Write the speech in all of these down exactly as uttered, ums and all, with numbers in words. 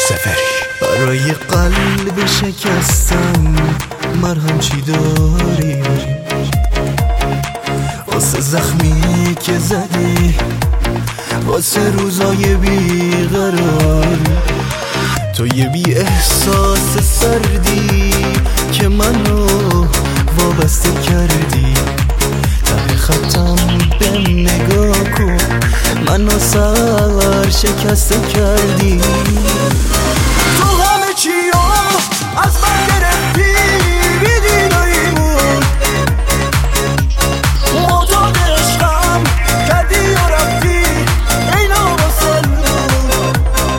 سفری. برای قلب شکستن مرهم چی داری؟ واسه زخمی که زدی، واسه روزای بیقرار، تو یه بی احساس سردی که منو وابسته کردی. ته خطم بهم نگاه کن، منو سر شکسته کردی. تو همه چیو از من گرفتی، بیدین و ایمون معتاد عشقم کردی و رفتی اینا با سلون.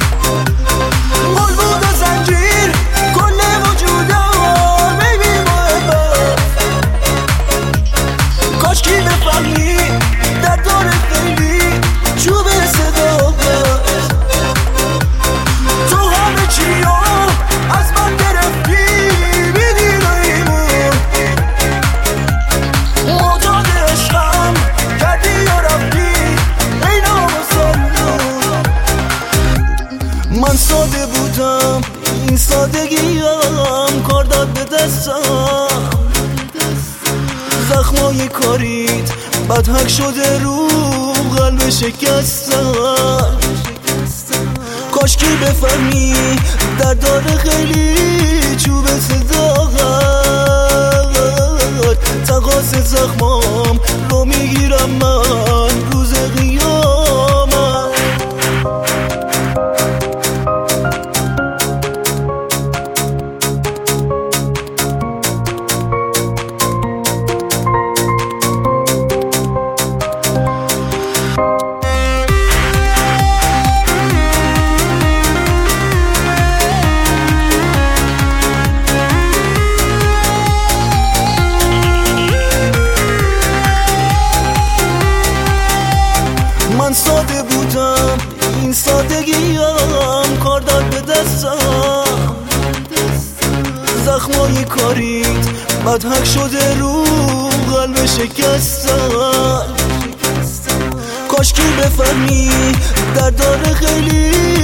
قلبود و زنجیر کل وجودم بیبی محبت، کاش کی بفهمی در دار خیلی چوب صداقت. تو همه چیو از من گرفتی، بیدین و ایمون معتاد عشقم کردی و رفتی اینا مسلمون. من ساده بودم این سادگیم کار داد به دستم، زخمای کاریت بدحک شده رو قلب شکستم. کاش کی بفهمی در داره خیلی چوب صداقت. تقاس زخمام رو میگیرم من روز قیامت. من ساده بودم این سادگیم کار داد به دستم، زخمای کاریت بدحک شده رو قلب شکستم. کاش کی بفهمی در داره خیلی